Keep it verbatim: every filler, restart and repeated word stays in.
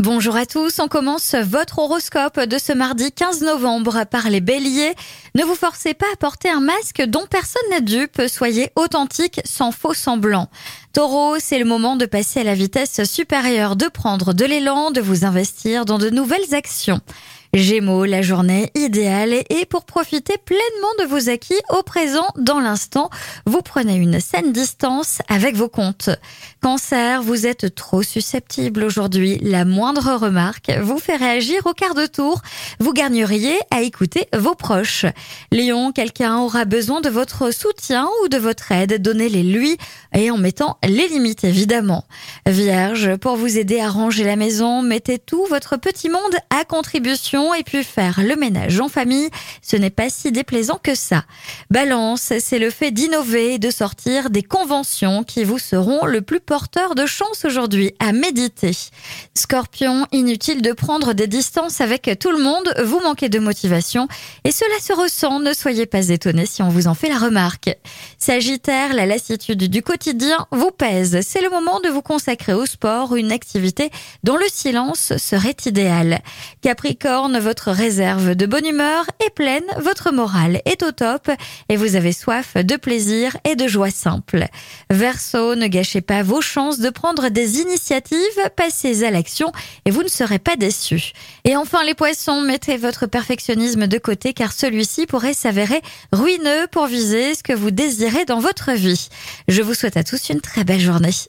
Bonjour à tous, on commence votre horoscope de ce mardi quinze novembre par les béliers. Ne vous forcez pas à porter un masque dont personne n'est dupe, soyez authentique sans faux semblant. Taureau, c'est le moment de passer à la vitesse supérieure, de prendre de l'élan, de vous investir dans de nouvelles actions. Gémeaux, la journée idéale est pour profiter pleinement de vos acquis au présent, dans l'instant. Vous prenez une saine distance avec vos comptes. Cancer, vous êtes trop susceptible aujourd'hui. La moindre remarque vous fait réagir au quart de tour. Vous gagneriez à écouter vos proches. Lion, quelqu'un aura besoin de votre soutien ou de votre aide. Donnez-les lui et en mettant les limites évidemment. Vierge, pour vous aider à ranger la maison, mettez tout votre petit monde à contribution et puis faire le ménage en famille, ce n'est pas si déplaisant que ça. Balance, c'est le fait d'innover et de sortir des conventions qui vous seront le plus porteur de chance aujourd'hui à méditer. Scorpion, inutile de prendre des distances avec tout le monde, vous manquez de motivation et cela se ressent, ne soyez pas étonnés si on vous en fait la remarque. Sagittaire, la lassitude du quotidien vous pèse, c'est le moment de vous consacrer au sport, une activité dont le silence serait idéal. Capricorne, votre réserve de bonne humeur est pleine, votre morale est au top et vous avez soif de plaisir et de joie simple. Verseau, ne gâchez pas vos chances de prendre des initiatives, passez à l'action et vous ne serez pas déçus. Et enfin les poissons, mettez votre perfectionnisme de côté car celui-ci pourrait s'avérer ruineux pour viser ce que vous désirez dans votre vie. Je vous souhaite à tous une très belle journée.